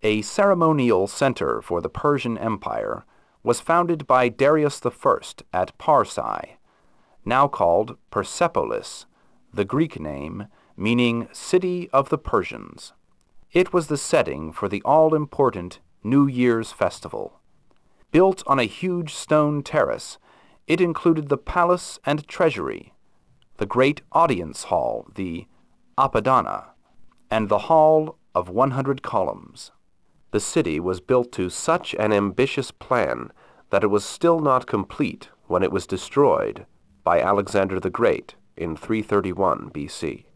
a ceremonial center for the Persian Empire, was founded by Darius I at Parsai, now called Persepolis, the Greek name meaning City of the Persians. It was the setting for the all-important New Year's festival. Built on a huge stone terrace, it included the palace and treasury, the great audience hall, the Apadana, and the hall of 100 columns. The city was built to such an ambitious plan that it was still not complete when it was destroyed by Alexander the Great in 331 BC.